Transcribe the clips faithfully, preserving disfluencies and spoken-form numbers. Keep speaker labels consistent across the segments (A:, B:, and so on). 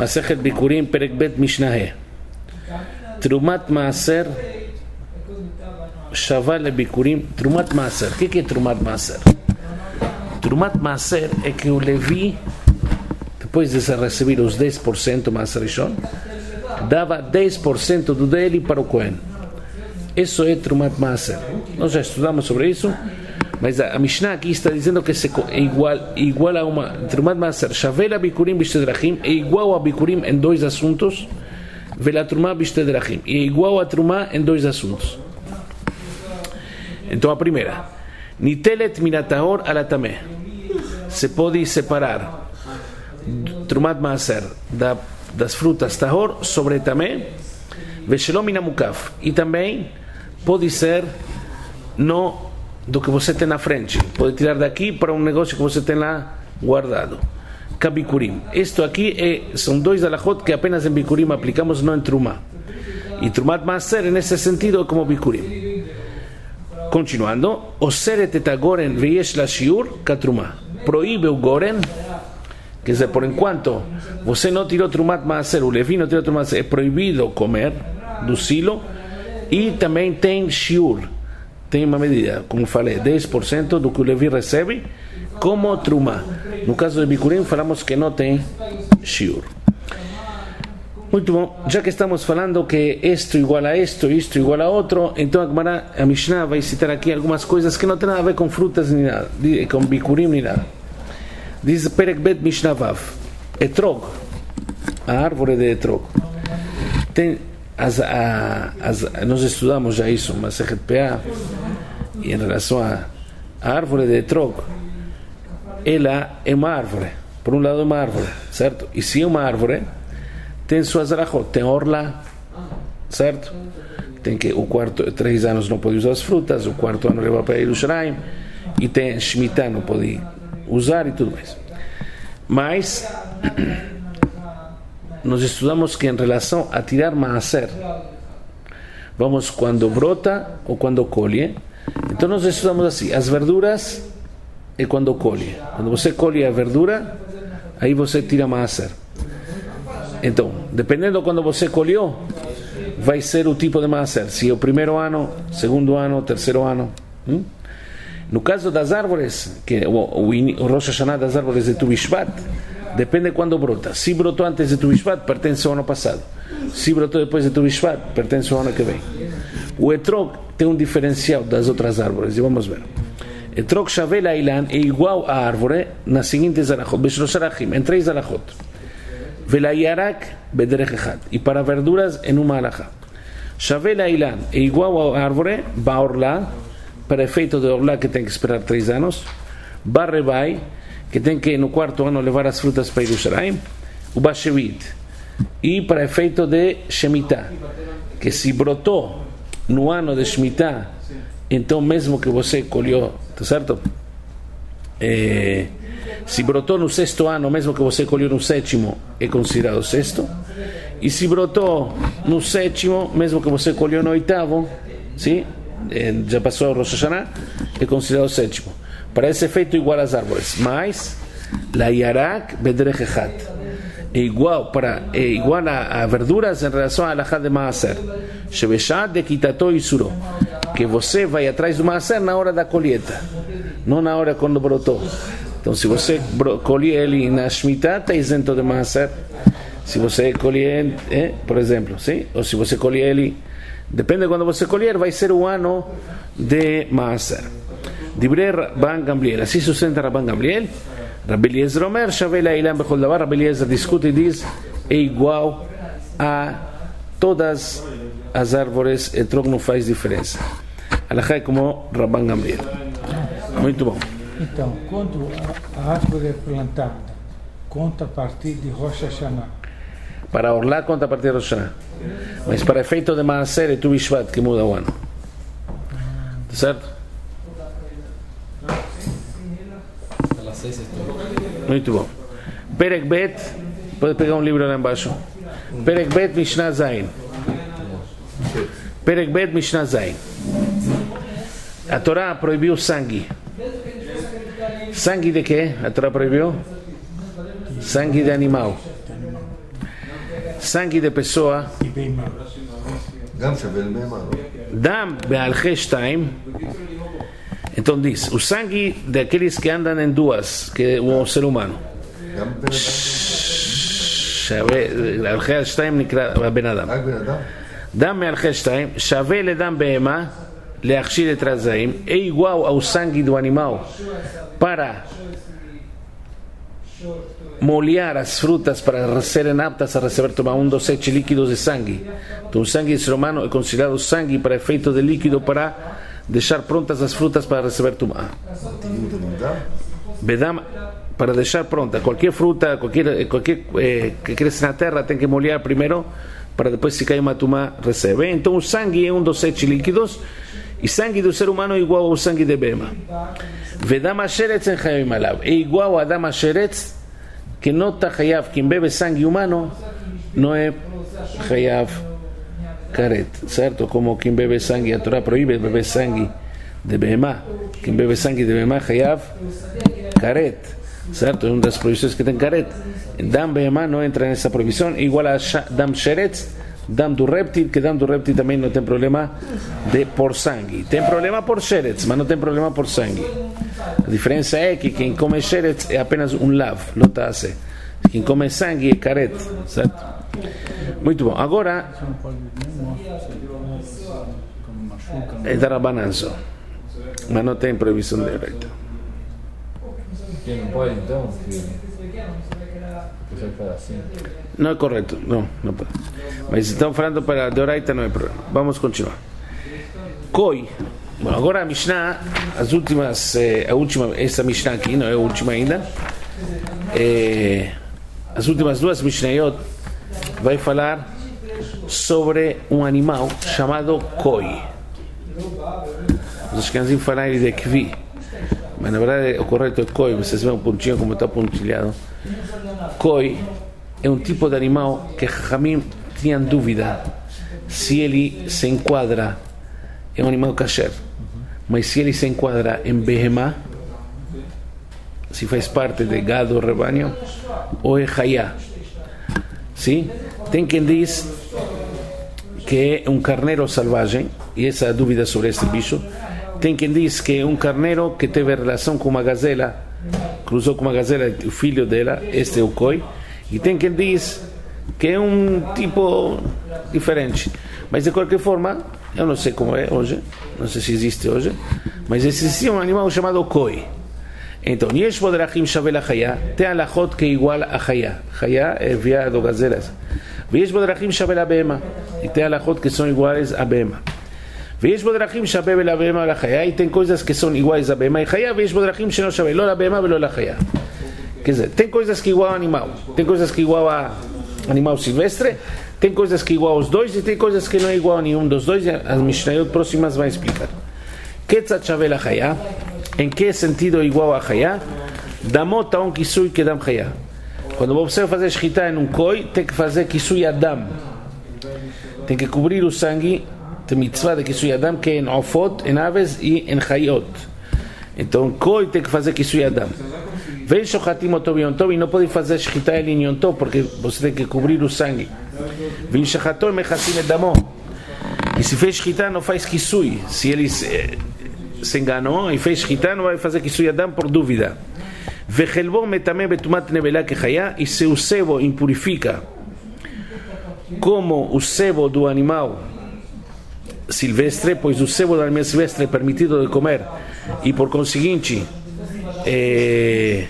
A: Masechet Bikurim, Perek Bet Mishnah He. Trumat Maaser Shaval Bikurim. Trumat Maaser. O que, que é Trumat Maaser? Trumat Maaser é que o Levi, depois de receber os dez por cento Maaser Rishon, dava dez por cento do dele para o Cohen. Isso é Trumat Maaser. Nós já estudamos sobre isso, mas a Mishnah aqui está dizendo que é igual, igual a uma Trumat Maaser Shavel Bikurim Bishtedrachim, é igual a Bikurim em dois assuntos, Vela Trumá Bishtedrachim, é igual a Trumá em dois assuntos. Então a primeira, Nitelet Minatahor Alatameh, se pode separar Trumat Maaser da, das frutas Tahor sobre Tameh, Veshelom Minamukaf, e também pode ser no do que você tem na frente, pode tirar daqui para um negócio que você tem lá guardado. Kabikurim. Isto aqui é, são dois alachot que apenas em Bikurim aplicamos, não em Trumá. E Trumat Maaser, nesse sentido, é como Bikurim. Continuando, Oseret et agoren veyesh la shiur katrumá. Proíbe o goren, quer dizer, por enquanto você não tirou Trumat Maaser, o Levi não tirou Trumat Maaser, é proibido comer do silo, e também tem shiur, tem uma medida, como falei, dez por cento do que o Levi recebe como Trumá. No caso de Bikurim falamos que não tem shiur. Muito bom, já que estamos falando que isto igual a isto, isto igual a outro, então a Gemara, a Mishnah vai citar aqui algumas coisas que não tem nada a ver com frutas nem nada, com Bikurim nem nada. Diz Perek Bet Mishnah Vav, Etrog, a árvore de Etrog. Tem, as, a, as, nós estudamos já isso, Masechet Peah, e em relação à árvore de Etrog, ela é uma árvore, por um lado é uma árvore, certo? E se é uma árvore, tem suas alachot, tem orla, certo? Tem que o quarto, três anos não pode usar as frutas, o quarto ano leva para Yerushalayim, e tem Shemitah, não pode usar e tudo mais. Mas nós estudamos que em relação a tirar maaser, vamos quando brota ou quando colhe. Então nós estudamos assim, as verduras é quando colhe. Quando você colhe a verdura, aí você tira maaser. Então, dependendo de quando você colheu, vai ser o tipo de maaser. Se é o primeiro ano, segundo ano, terceiro ano. Hum? No caso das árvores, que o, o, o Rosh Hashanah das árvores de Tu Bishvat, depende de quando brota. Se brotou antes de Tu Bishvat, pertence ao ano passado. Se brotou depois de Tu Bishvat, pertence ao ano que vem. O Etrog tem um diferencial das outras árvores, e vamos ver. Etrog Shavel Ailan é igual à árvore nas seguintes alachot, Beshlosh Arachim, em três alachot. Velayarak Bederech Echad, e para verduras em uma alachá. Shavel Ailan é igual à árvore, Baorla, para efeito de Orla, que tem que esperar três anos, Barrebai, que tem que no quarto ano levar as frutas para Yerushalayim, o Bashevit, e para efeito de Shemitah, que se brotou no ano de Shemitah, então mesmo que você colheu, tá certo? É, se brotou no sexto ano, mesmo que você colheu no sétimo, é considerado sexto, e se brotou no sétimo, mesmo que você colheu no oitavo, sim? Já passou o Rosh Hashanah, é considerado sétimo. Para esse efeito, igual às árvores. Mas, la yarak bedrech echad, é igual, para, é igual a, a verduras em relação à alachá de maaser. Shebeshad de kitato isuro, que você vai atrás do maaser na hora da colheita, não na hora quando brotou. Então, se você colhe ele na Shemitah, está isento de maaser. Se você colhe, eh, por exemplo, sim? Ou se você colhe ele, depende de quando você colher, vai ser o ano de maaser. Divrei Rabban Gamliel, assim sustenta Rabban Gamliel. Rabbi Eliezer Omer, Shavel Ailan Bechol Davar. Rabbi Eliezer discute e diz, é igual a todas as árvores, Etrog não faz diferença. Alachá é como Rabban Gamliel. Muito bom.
B: Então, quando a árvore é plantada, conta a partir de Rosh Hashanah.
A: Para Orlá conta a partir de Rosh Hashanah. Mas para efeito de maaser é Tu Bishvat que muda o ano. Tá certo? Muito bom. Perek Bet, pode pegar um livro lá embaixo. Perek Bet Mishnah Zayin. Perek Bet Mishnah Zayin. A Torá proibiu sangue. Sangue de quê? A Torá proibiu? Sangue de animal. sangue de pessoa,
B: e בהמה.
C: גם שווה לבהמה, לא?
A: dam be'alche shtaim. Então diz, o sangue daqueles que andam em duas, que é o ser humano.
C: גם בן אדם?
A: שווה, alche shtaim נקרא בן אדם.
C: רק בן אדם?
A: דם me'alche shtaim, שווה לדם בהמה, להכשיל את רזאים, é igual ao sangue do animal para molhar as frutas para serem aptas a receber tomar um dos sete líquidos de sangue. Então o sangue do ser humano é considerado sangue para efeito de líquido para deixar prontas as frutas para receber tomar. Bedam, para deixar pronta qualquer fruta, qualquer, qualquer eh, que cresce na terra tem que molhar primeiro para depois se cair uma tomar recebe. Então o sangue é um dos sete líquidos e sangue do ser humano é igual ao sangue de Bema. Vedam asheretz en chayim alav, é igual a dam asheretz que não está chayav, quem bebe sangue humano não é chayav karet, certo? Como quem bebe sangue, a Torá proíbe beber sangue de Bema, quem bebe sangue de Bema chayav karet, certo? É uma das proibições que tem karet. Dam Bema não entra nessa proibição, igual a dam sheretz, dam do réptil, que dam do réptil também não tem problema de por sangue. Tem problema por sheretz, mas não tem problema por sangue. A diferença é que quem come sheretz é apenas um lav, lotase. Quem come sangue é karet, certo? Muito bom. Agora é da Rabanan só, mas não tem proibição de reita.
D: Quem não pode então? Assim.
A: Não é correto, não, não pode. Mas estamos falando para de oraita, não é problema. Vamos continuar. Koi. Bom, agora a Mishnah, as últimas, eh, a última, essa Mishnah aqui, não é a última ainda. Eh, as últimas duas Mishnayot vai falar sobre um animal chamado Koi. Os ashkenazim falam ele de Kvi, mas na verdade o correto é Koi. Vocês veem um pontinho como está pontilhado. Koi é um tipo de animal que Hamim tinham dúvida se ele se enquadra, é um animal kasher, mas se ele se enquadra em Behemá, se faz parte de gado, rebanho, ou é Hayá. Sim? Tem quem diz que é um carneiro selvagem, e essa é a dúvida sobre este bicho. Tem quem diz que é um carneiro que teve relação com uma gazela, cruzou com uma gazela, o filho dela, este é o Koi. E tem quem diz que é um tipo diferente. Mas de qualquer forma, eu não sei como é hoje, não sei se existe hoje, mas existia um animal chamado Koi. Então, Yesh Bodrachim Shavel Achaya, tem alachot que é igual a Chaya. Chaya é viado, gazelas. Yesh Bodrachim Shavel Abema, e tem alachot que são iguais a Bema. Yesh Bodrachim Shavel Abema la Chaya, e tem coisas que são iguais a Bema e Chaya. Yesh Bodrachim Sheno Shavel lo la Bema velo la Chaya. Quer dizer, tem coisas que igual a animal, tem coisas que igual a animal silvestre, tem coisas que igual aos dois e tem coisas que não é igual a nenhum dos dois. As Mishnayot próximas vão explicar. Ketzat Shavel Achaya, em que sentido é igual a Chaya? Damot aon kisui que dam Chaya. Quando você vai fazer shchita em um Koi, tem que fazer kisui Adam, tem que cobrir o sangue, tem mitzvah de kisui Adam, que é em ofot, em aves e em chayot. Então Koi tem que fazer kisui Adam. Vem shochatim otov yontov, e não pode fazer shchita em yontov porque você tem que cobrir o sangue. Vem shochator mechasim edamon, e se fez shchita não faz kisui. Se ele se, se enganou e fez shchita, não vai fazer kisui Adam por dúvida. Vechelbo metamé betumat nevelá que chaya, e se o sebo impurifica como o sebo do animal silvestre, pois o sebo do animal silvestre é permitido de comer e por conseguinte é,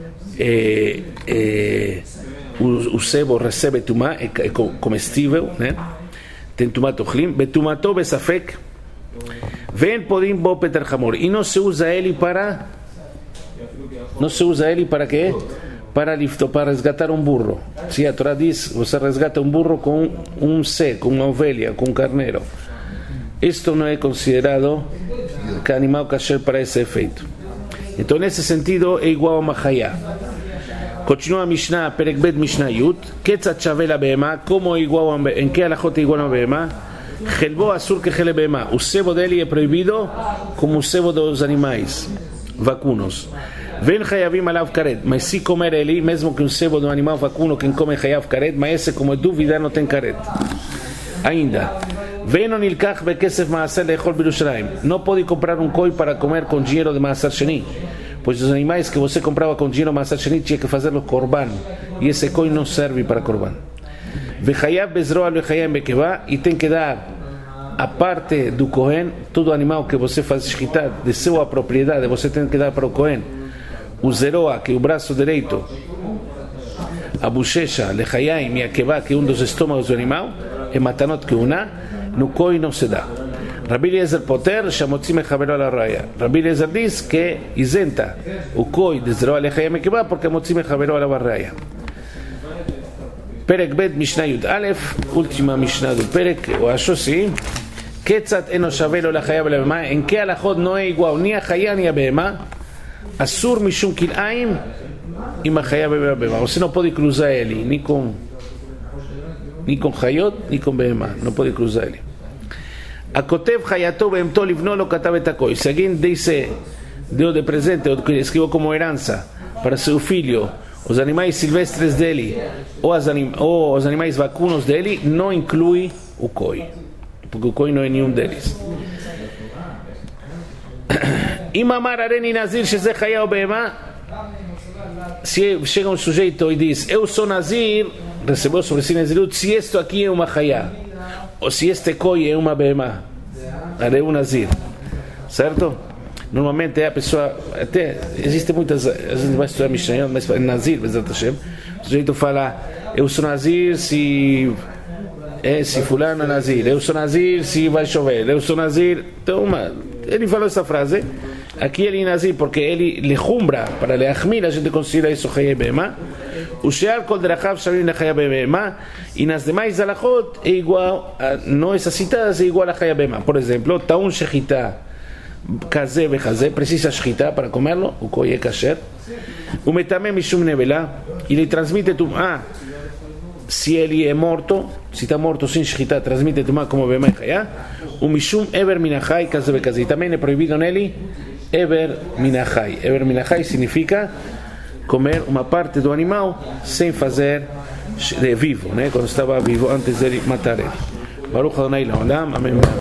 A: é, é, o, o sebo recebe tumá, é, é comestível, né? Tem tumá tochlim, betumato besafek, ven podim bo peter hamor, e não se usa ele para não se usa ele para quê? Para lifto, para resgatar um burro. Se a Torá diz, você resgata um burro com um C, com uma ovelha, com um carneiro. Isto não é considerado que animal kasher para esse efeito. Então, nesse sentido, é igual a uma chaya. Continua a Mishnah, Perek Bet Mishnah Yud, Ketzat Shavel Behema, como é igual a, em que alachot é igual a Behema? Chelbo Asur que Chele Behema. O sebo dele é proibido como o sebo dos animais vacunos. Ven hayavim alav karet, mas se comer ele, mesmo que um sebo de um animal vacuno, quem come hayav karet, mas esse como é dúvida não tem karet. Ainda, Veno nilkach bekesef maaser lechol birushalayim. Não pode comprar um coi para comer com dinheiro de maaser sheni, pois os animais que você comprava com dinheiro de maaser sheni tinha que fazê-lo korban, e esse coi não serve para korban. Vechayav bezroa lechayam bekevá, e tem que dar a parte do Cohen, todo animal que você faz escritar de sua propriedade, você tem que dar para o Cohen o zeroa, que é o braço direito, a bochecha, lechayim e a kevá, que é um dos estômagos do animal, e matanot que una, no Cohen não se dá. Rabbi Eliezer poter, shamotzim echavero ala raya. Rabbi Eliezer diz que isenta o Cohen de zeroa, lechayim e kevá, porque motzim echavero ala raya. Perek Bet Mishnah Yud Aleph, última Mishnah do Perek, eu acho sim. Ketzat eno shavelo la chaya vela bema, em que alachot não é igual nem a chaya nem a bema, asur mishum kil'aim im a chaya vela bema. Você não pode cruzar ele, nem com nem com chayot, nem com bema, não pode cruzar ele. Akotev chayato beemto livno lo katav et hakol. Se alguém disse, deu de presente, ou escreveu como herança para seu filho os animais silvestres dele ou, as anim, ou os animais vacunos dele, não inclui o coi, porque o coi não é nenhum deles. Imamar areni nazir sheze chaya ou behema. Se chega um sujeito e diz, eu sou nazir, recebeu sobre si nazirut, se isto aqui é uma chaya, ou se este coi é uma behema, é um nazir, certo? Normalmente é a pessoa, até existe muitas, a gente vai estudar Mishnayot, mas Nazir, Bezat Hashem, o sujeito fala, eu sou Nazir se é, se fulano é Nazir, eu sou Nazir se vai chover, eu sou Nazir, então uma, ele falou essa frase, aqui ele é Nazir porque ele lejumbra, para leachmir, a gente considera isso Chaya Behema, o Shear Kol Derachav Shavim Chaya Behema, e nas demais alachot é igual, não essas citadas é igual a Chaya Behema, por exemplo, Taun Shechita, Kazé vechazé, precisa shchita para comerlo, o coi é kasher. O metamé mishum nevelá, ele transmite tumá, se ele é morto, se está morto sem shchita, transmite tumá como bema e chayá. O mishum ever minachai, kazé vechazé, também é proibido nele ever minachai. Ever minachai significa comer uma parte do animal sem fazer de vivo, né? Quando estava vivo, antes de matar ele. Baruch Adonai Leolam, amém.